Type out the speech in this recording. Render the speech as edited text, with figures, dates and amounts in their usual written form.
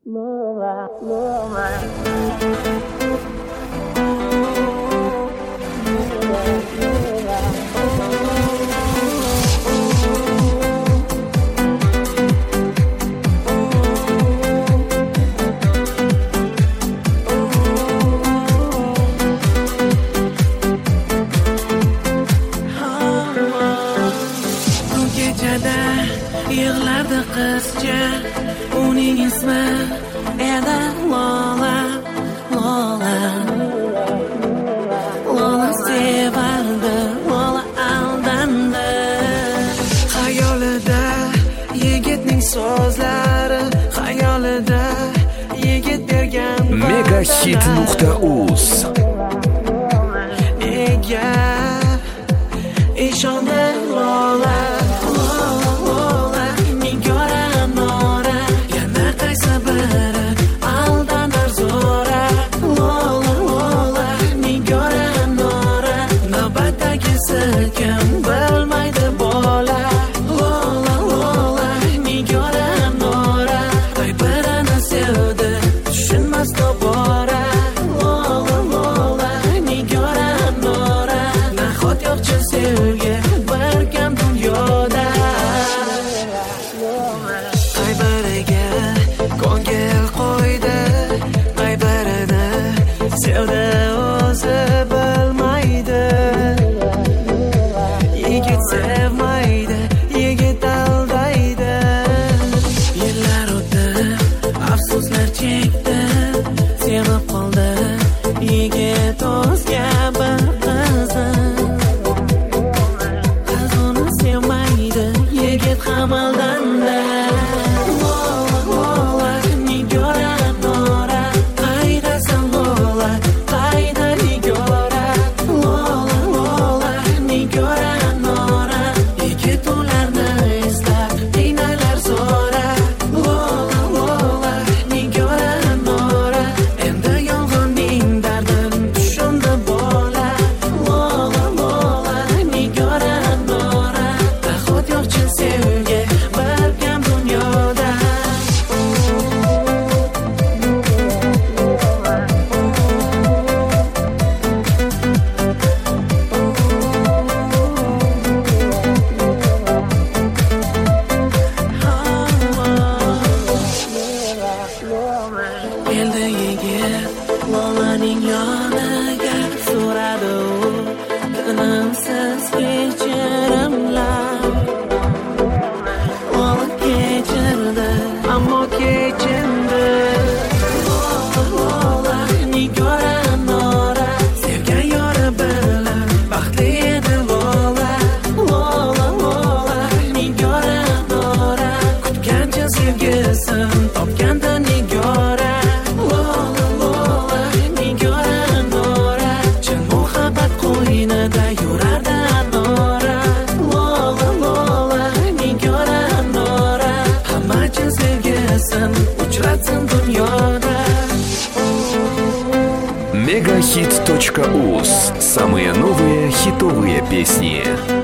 Yig'lardi qizcha, uning ismi edi Lola, Lola. Lola sevardi, Lola aldandi. Xayolida yigitning so'zlari, xayolida yigit bergan Megahit.uz Nega ishondi Lola? Kim bilmaydi bola, Lola, Lola, nigora nora. Qaybirini sevdi, tushunmas tobora, Lola, Lola, nigora nora. Nahot yo'qchi sevgi bir kam dunyoda. Qaybiriga ko'ngil qo'ydi, qaybirini sevdi o'zi bilmaydi. Yigit sevmaydi, yigit aldaydi. Yillar o'tdi, afsuslar chekdi, sevib qoldi yigit o'zga bir qizni. Qiz uni sevmaydi, yigit ham aldandi. Lola, Lola, nigora nora. Qaydasan Lola, qayda nigora. Lola, Lola, nigora Keldi yigit Lolaning yoniga, so'radi u tinimsiz kechirimlar. Lola kechirdi, ammo kechindi. Lola, Lola, nigora nora. Sevgan yori bilan baxtli edi Lola. Lola, Lola, nigora nora. Kutgancha sevgisin topganda nigora. Lola, Lola, nigora nora. Chin muhabbat qo'ynida yurardi Anora. Lola, Lola, nigora nora. Hamma chin sevgisin uchratsin dunyoda. Megahit.uz. Самые новые хитовые песни.